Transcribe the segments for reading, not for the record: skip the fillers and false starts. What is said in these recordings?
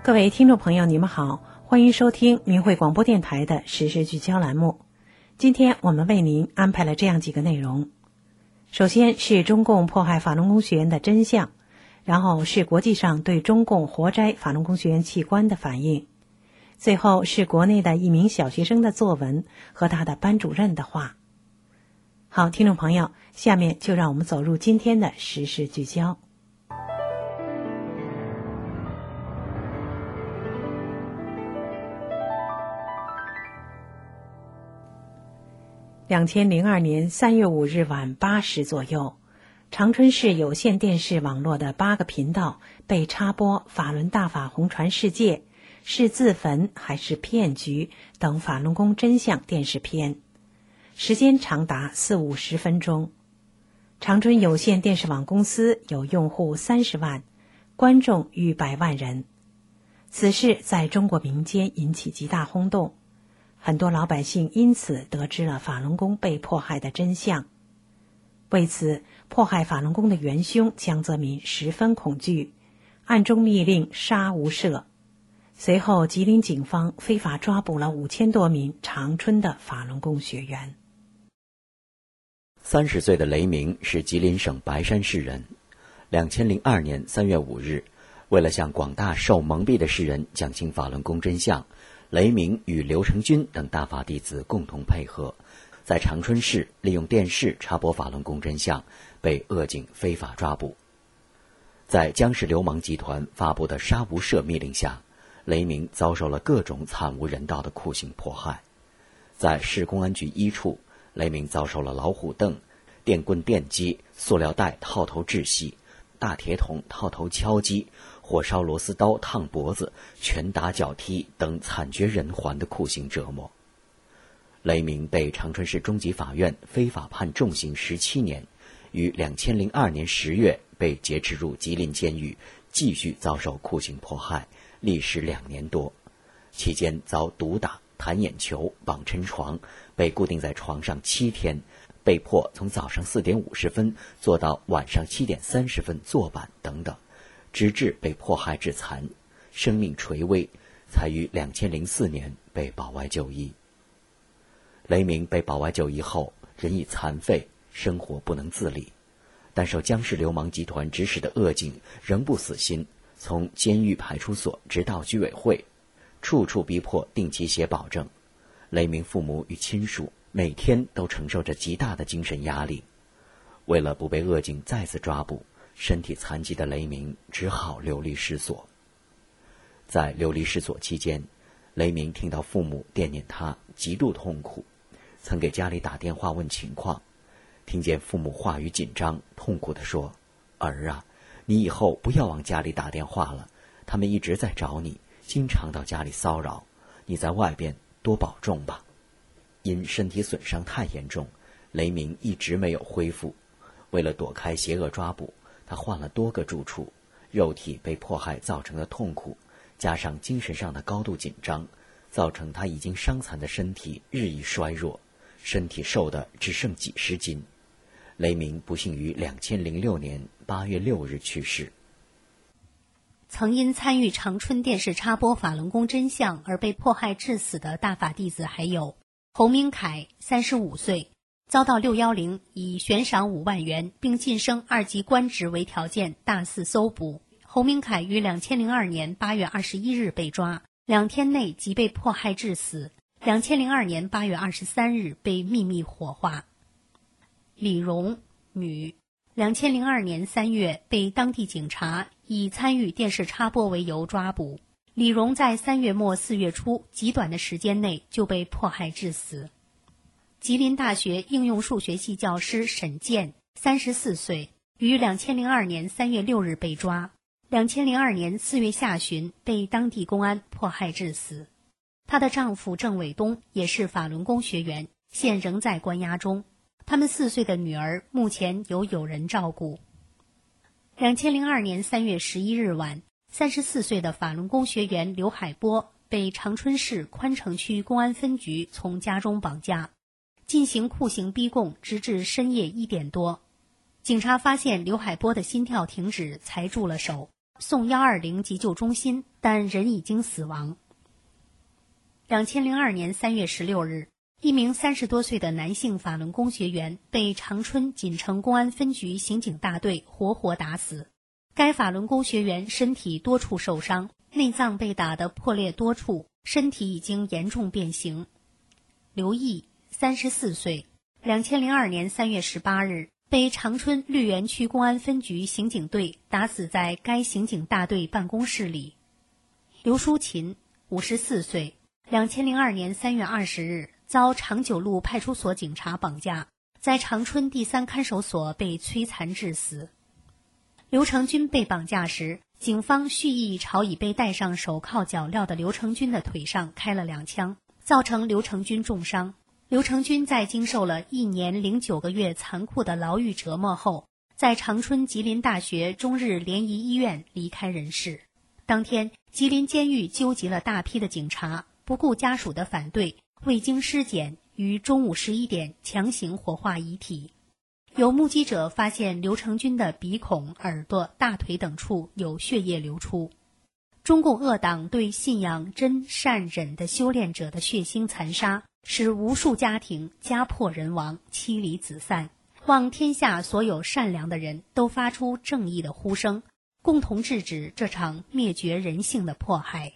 各位听众朋友，你们好，欢迎收听明慧广播电台的时事聚焦栏目。今天我们为您安排了这样几个内容。首先是中共迫害法轮功学员的真相，然后是国际上对中共活摘法轮功学员器官的反应，最后是国内的一名小学生的作文和他的班主任的话。好，听众朋友，下面就让我们走入今天的时事聚焦。2002年3月5日晚8时左右，长春市有线电视网络的8个频道被插播法轮大法红传世界、是自焚还是骗局等法轮功真相电视片，时间长达40-50分钟。长春有线电视网公司有用户30万，观众逾100万人。此事在中国民间引起极大轰动，很多老百姓因此得知了法轮功被迫害的真相。为此，迫害法轮功的元凶江泽民十分恐惧，暗中密令杀无赦。随后，吉林警方非法抓捕了5000多名长春的法轮功学员。 30岁的雷鸣是吉林省白山市人。2002年3月5日，为了向广大受蒙蔽的世人讲清法轮功真相，雷鸣与刘成军等大法弟子共同配合，在长春市利用电视插播法轮功真相，被恶警非法抓捕。在江氏流氓集团发布的杀无赦密令下，雷鸣遭受了各种惨无人道的酷刑迫害。在市公安局1处，雷鸣遭受了老虎凳、电棍电击、塑料袋套头窒息、大铁桶套头敲击、火烧螺丝刀烫脖子、拳打脚踢等惨绝人寰的酷刑折磨。雷鸣被长春市中级法院非法判重刑17年，于2002年10月被劫持入吉林监狱，继续遭受酷刑迫害，历时2年多。期间遭毒打、弹眼球、绑抻床，被固定在床上7天，被迫从早上4点50分坐到晚上7点30分坐板等等，直至被迫害致残，生命垂危，才于2004年被保外就医。雷鸣被保外就医后，人已残废，生活不能自理，但受江氏流氓集团指使的恶警仍不死心，从监狱派出所直到居委会，处处逼迫定期写保证。雷鸣父母与亲属每天都承受着极大的精神压力。为了不被恶警再次抓捕，身体残疾的雷鸣只好流离失所。在流离失所期间，雷鸣听到父母惦念他，极度痛苦，曾给家里打电话问情况，听见父母话语紧张，痛苦地说：“儿啊，你以后不要往家里打电话了，他们一直在找你，经常到家里骚扰，你在外边多保重吧。”因身体损伤太严重，雷鸣一直没有恢复。为了躲开邪恶抓捕，他换了多个住处，肉体被迫害造成的痛苦，加上精神上的高度紧张，造成他已经伤残的身体日益衰弱，身体瘦的只剩几十斤。雷鸣不幸于2006年8月6日去世。 曾因参与长春电视插播法轮功真相而被迫害致死的大法弟子还有侯明凯35岁，遭到610以悬赏5万元并晋升2级官职为条件大肆搜捕。侯明凯于2002年8月21日被抓，2天内即被迫害致死，2002年8月23日被秘密火化。李荣，女，2002年3月被当地警察以参与电视插播为由抓捕。李荣在3月末4月初极短的时间内就被迫害致死。吉林大学应用数学系教师沈健，34岁，于2002年3月6日被抓，2002年4月下旬被当地公安迫害致死。她的丈夫郑伟东也是法轮功学员，现仍在关押中。他们4岁的女儿目前由友人照顾。2002年3月11日晚，34岁的法轮功学员刘海波被长春市宽城区公安分局从家中绑架，进行酷刑逼供，直至深夜1点多。警察发现刘海波的心跳停止，才住了手。 送120急救中心，但人已经死亡。2002年3月16日，一名30多岁的男性法轮功学员被长春锦城公安分局刑警大队活活打死。该法轮功学员身体多处受伤，内脏被打得破裂多处，身体已经严重变形。刘毅34岁，2002年3月18日被长春绿园区公安分局刑警队打死在该刑警大队办公室里。刘淑琴54岁，2002年3月20日遭长久路派出所警察绑架，在长春第3看守所被摧残致死。刘成军被绑架时，警方蓄意朝已被戴上手铐脚镣的刘成军的腿上开了2枪，造成刘成军重伤。刘成军在经受了1年09个月残酷的牢狱折磨后，在长春吉林大学中日联谊医院离开人世。当天，吉林监狱纠集了大批的警察，不顾家属的反对，未经尸检，于中午11点强行火化遗体。有目击者发现刘成军的鼻孔、耳朵、大腿等处有血液流出。中共恶党对信仰真善忍的修炼者的血腥残杀，使无数家庭家破人亡、妻离子散。望天下所有善良的人都发出正义的呼声，共同制止这场灭绝人性的迫害。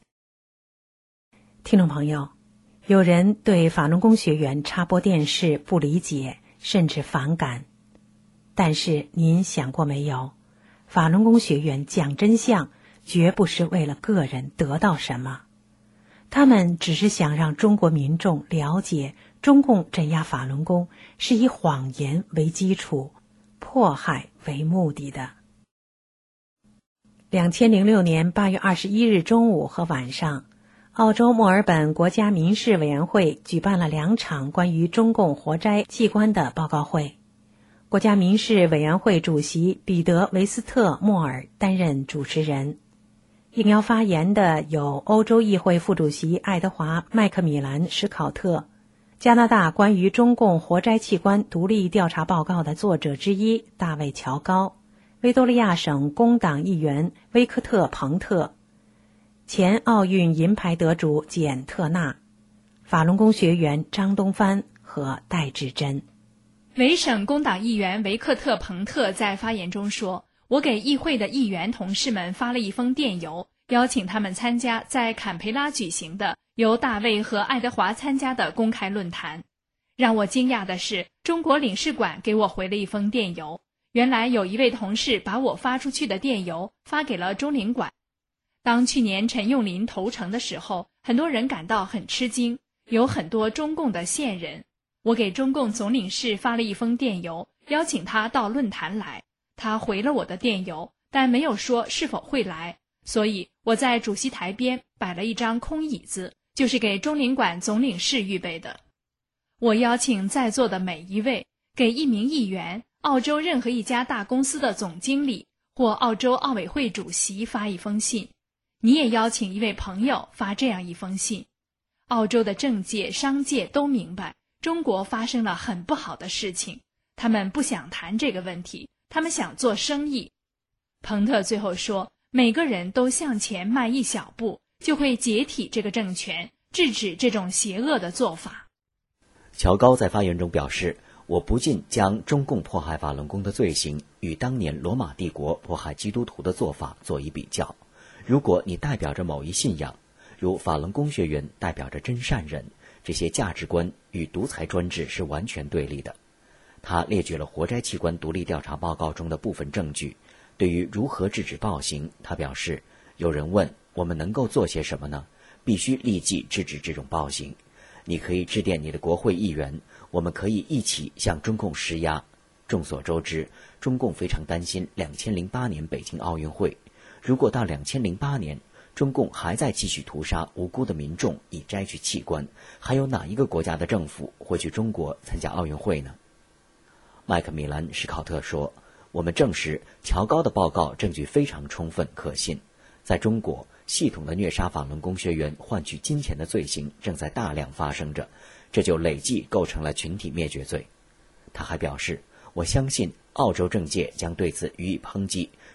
听众朋友，有人对法轮功学员插播电视不理解，甚至反感。但是您想过没有，法轮功学员讲真相绝不是为了个人得到什么，他们只是想让中国民众了解中共镇压法轮功是以谎言为基础，迫害为目的的。2006年8月21日中午和晚上，澳洲墨尔本国家民事委员会举办了2场关于中共活摘器官的报告会。国家民事委员会主席彼得·维斯特莫尔担任主持人。应邀发言的有欧洲议会副主席爱德华·麦克米兰·史考特，加拿大关于中共活摘器官独立调查报告的作者之一大卫·乔高，维多利亚省工党议员威克特·彭特，前奥运银牌得主简·特纳，法轮功学员张东帆和戴志珍。 维省工党议员维克特·彭特在发言中说，我给议会的议员同事们发了一封电邮，邀请他们参加在坎培拉举行的由大卫和爱德华参加的公开论坛。让我惊讶的是，中国领事馆给我回了一封电邮，原来有一位同事把我发出去的电邮发给了中领馆。当去年陈用林投诚的时候，很多人感到很吃惊，有很多中共的线人。我给中共总领事发了一封电邮，邀请他到论坛来。他回了我的电邮，但没有说是否会来，所以我在主席台边摆了一张空椅子，就是给中领馆总领事预备的。我邀请在座的每一位，给一名议员、澳洲任何一家大公司的总经理或澳洲奥委会主席发一封信。你也邀请一位朋友发这样一封信。澳洲的政界、商界都明白，中国发生了很不好的事情，他们不想谈这个问题，他们想做生意。彭特最后说，每个人都向前迈一小步，就会解体这个政权，制止这种邪恶的做法。 乔高在发言中表示，我不禁将中共迫害法轮功的罪行与当年罗马帝国迫害基督徒的做法做一比较。如果你代表着某一信仰，如法轮功学员代表着真善人，这些价值观与独裁专制是完全对立的。他列举了活摘器官独立调查报告中的部分证据。对于如何制止暴行，他表示，有人问我们能够做些什么呢？必须立即制止这种暴行。你可以致电你的国会议员，我们可以一起向中共施压。众所周知，中共非常担心2008年北京奥运会。如果到2008年，中共还在继续屠杀无辜的民众以摘取器官，还有哪一个国家的政府会去中国参加奥运会呢？麦克米兰·史考特说，我们证实乔高的报告证据非常充分可信。在中国，系统的虐杀法轮功学员换取金钱的罪行正在大量发生着，这就累计构成了群体灭绝罪。他还表示，我相信澳洲政界将对此予以抨击，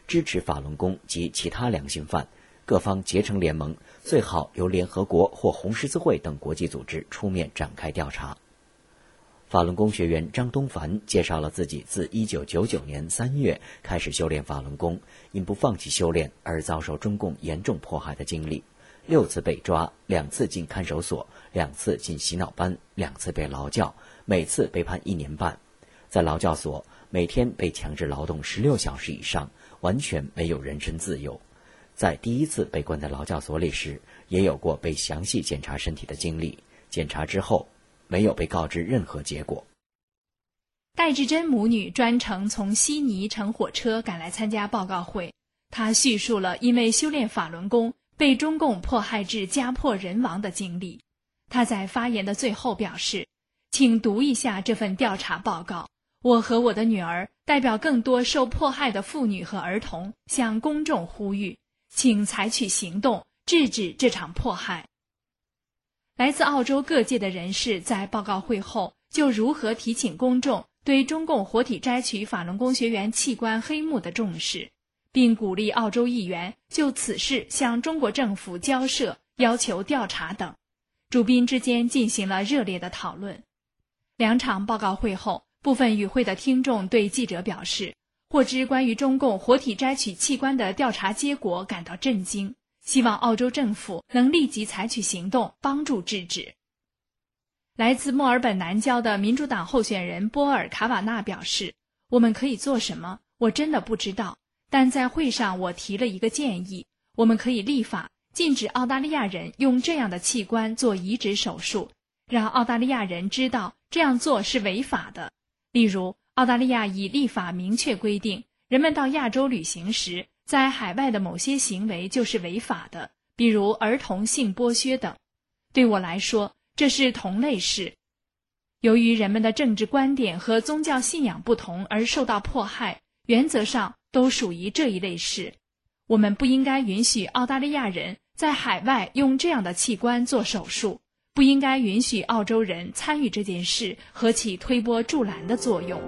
支持法轮功及其他良心犯，各方结成联盟，最好由联合国或红十字会等国际组织出面展开调查。法轮功学员张东凡介绍了自己自1999年3月开始修炼法轮功，因不放弃修炼而遭受中共严重迫害的经历，6次被抓，2次进看守所，2次进洗脑班，2次被劳教，每次被判1年半。在劳教所，每天被强制劳动16小时以上，完全没有人身自由。在第1次被关在劳教所里时，也有过被详细检查身体的经历，检查之后没有被告知任何结果。 戴志珍母女专程从悉尼乘火车赶来参加报告会，她叙述了因为修炼法轮功被中共迫害至家破人亡的经历。她在发言的最后表示，请读一下这份调查报告，我和我的女儿代表更多受迫害的妇女和儿童向公众呼吁，请采取行动制止这场迫害。来自澳洲各界的人士在报告会后就如何提醒公众对中共活体摘取法轮功学员器官黑幕的重视，并鼓励澳洲议员就此事向中国政府交涉，要求调查等。主宾之间进行了热烈的讨论。2场报告会后，部分与会的听众对记者表示，获知关于中共活体摘取器官的调查结果感到震惊，希望澳洲政府能立即采取行动，帮助制止。来自墨尔本南郊的民主党候选人波尔·卡瓦纳表示，我们可以做什么？我真的不知道。但在会上我提了一个建议，我们可以立法禁止澳大利亚人用这样的器官做移植手术，让澳大利亚人知道这样做是违法的。例如，澳大利亚已立法明确规定，人们到亚洲旅行时，在海外的某些行为就是违法的，比如儿童性剥削等。对我来说，这是同类事。由于人们的政治观点和宗教信仰不同而受到迫害，原则上都属于这一类事。我们不应该允许澳大利亚人在海外用这样的器官做手术，不应该允许澳洲人参与这件事和起推波助澜的作用。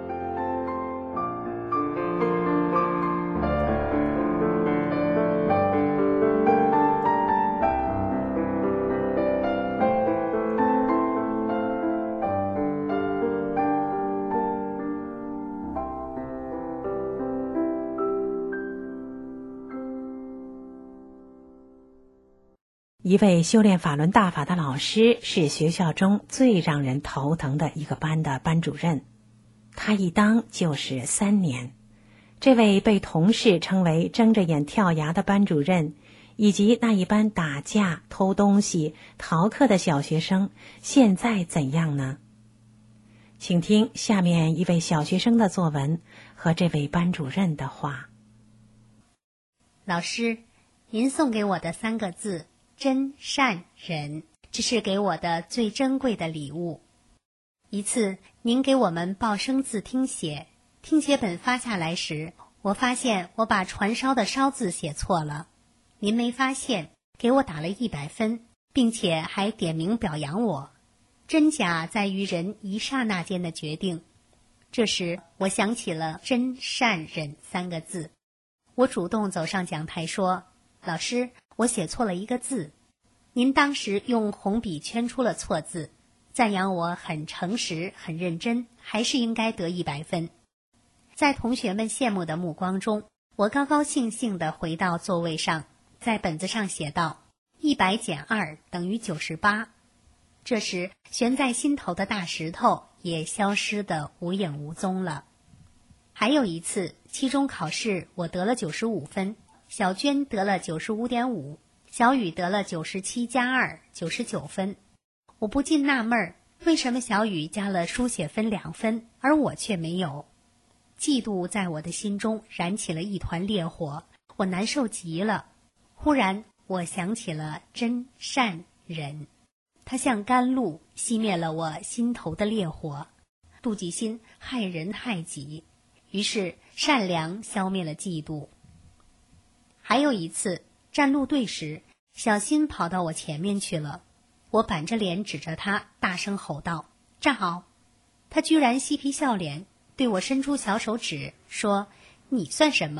一位修炼法轮大法的老师是学校中最让人头疼的一个班的班主任，他一当就是3年。这位被同事称为睁着眼跳崖的班主任，以及那一班打架、偷东西、逃课的小学生，现在怎样呢？请听下面一位小学生的作文和这位班主任的话。 老师，您送给我的3个字真善忍，这是给我的最珍贵的礼物。一次，您给我们报生字听写，听写本发下来时，我发现我把传烧的烧字写错了。您没发现，给我打了100分，并且还点名表扬我。真假在于人一刹那间的决定。这时，我想起了真善忍3个字。我主动走上讲台说，老师，我写错了一个字。您当时用红笔圈出了错字，赞扬我很诚实、很认真，还是应该得100分。在同学们羡慕的目光中，我高高兴兴地回到座位上，在本子上写道：100减2等于98。这时，悬在心头的大石头也消失得无影无踪了。还有一次，期中考试我得了95分，小娟得了95.5，小雨得了97加2 99分。我不禁纳闷，为什么小雨加了书写分2分，而我却没有？嫉妒在我的心中燃起了一团烈火，我难受极了。忽然我想起了真善忍，它像甘露，熄灭了我心头的烈火。妒忌心害人害己，于是善良消灭了嫉妒。还有一次，站路队时，小新跑到我前面去了，我板着脸指着他，大声吼道：站好！他居然嬉皮笑脸，对我伸出小手指，说：你算什么？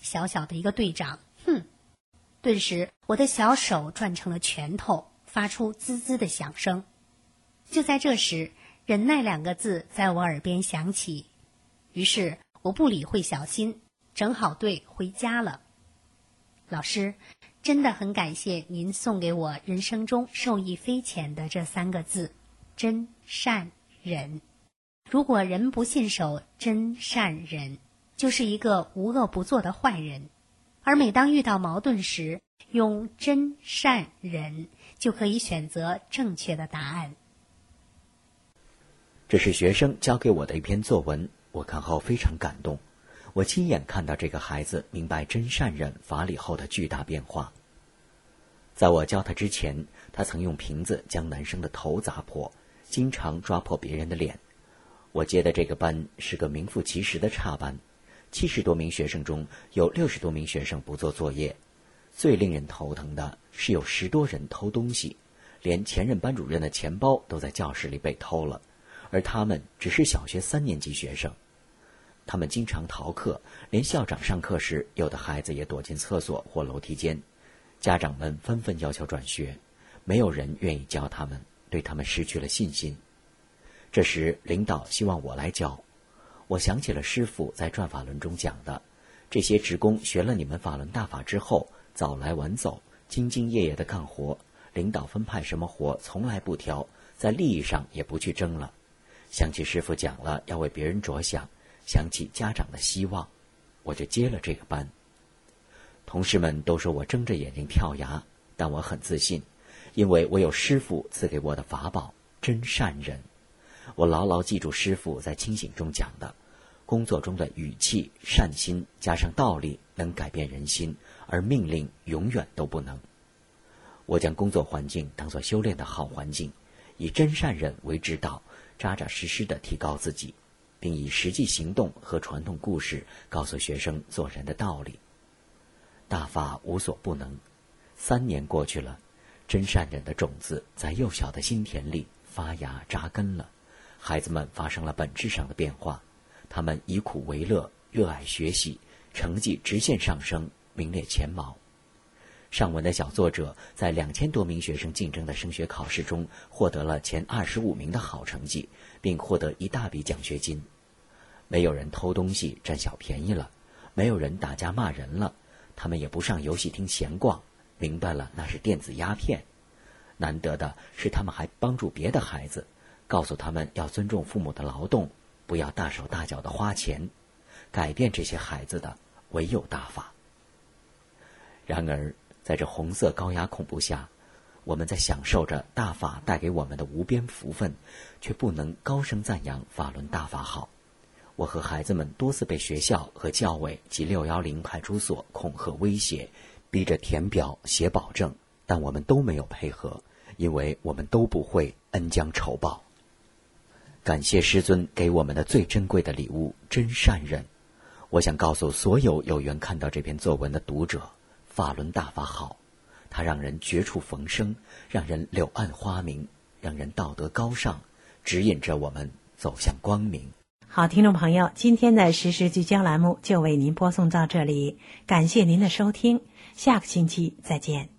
小小的一个队长，顿时我的小手转成了拳头，发出滋滋的响声。就在这时，忍耐2个字在我耳边响起，于是我不理会小新，整好队回家了。老师，真的很感谢您送给我人生中受益匪浅的这3个字：真善忍。如果人不信守真善忍，就是一个无恶不作的坏人。而每当遇到矛盾时，用真善忍就可以选择正确的答案。 这是学生教给我的一篇作文，我看后非常感动。我亲眼看到这个孩子明白真善忍法理后的巨大变化。在我教他之前，他曾用瓶子将男生的头砸破，经常抓破别人的脸。我接的这个班是个名副其实的差班，70多名学生中有60多名学生不做作业。最令人头疼的是有10多人偷东西，连前任班主任的钱包都在教室里被偷了，而他们只是小学3年级学生。他们经常逃课，连校长上课时，有的孩子也躲进厕所或楼梯间。家长们纷纷要求转学，没有人愿意教他们，对他们失去了信心。这时领导希望我来教，我想起了师父在转法轮中讲的，这些职工学了你们法轮大法之后，早来晚走，兢兢业业地干活，领导分派什么活从来不挑，在利益上也不去争了。想起师父讲了要为别人着想，想起家长的希望，我就接了这个班。同事们都说我睁着眼睛跳崖，但我很自信，因为我有师父赐给我的法宝真善忍。我牢牢记住师父在清醒中讲的，工作中的语气、善心加上道理能改变人心，而命令永远都不能。我将工作环境当作修炼的好环境，以真善忍为指导，扎扎实实地提高自己，并以实际行动和传统故事告诉学生做人的道理。大法无所不能，3年过去了，真善忍的种子在幼小的心田里发芽扎根了，孩子们发生了本质上的变化，他们以苦为乐，热爱学习，成绩直线上升，名列前茅。上文的小作者在2000多名学生竞争的升学考试中获得了前25名的好成绩，并获得一大笔奖学金。没有人偷东西占小便宜了，没有人打架骂人了，他们也不上游戏厅闲逛，明白了那是电子鸦片。难得的是他们还帮助别的孩子，告诉他们要尊重父母的劳动，不要大手大脚的花钱。改变这些孩子的唯有大法。然而在这红色高压恐怖下，我们在享受着大法带给我们的无边福分，却不能高声赞扬法轮大法好。我和孩子们多次被学校和教委及610派出所恐吓威胁，逼着填表写保证，但我们都没有配合，因为我们都不会恩将仇报。感谢师尊给我们的最珍贵的礼物真善忍。我想告诉所有有缘看到这篇作文的读者，法轮大法好，它让人绝处逢生，让人柳暗花明，让人道德高尚，指引着我们走向光明。 好，听众朋友，今天的时事聚焦栏目就为您播送到这里，感谢您的收听，下个星期再见。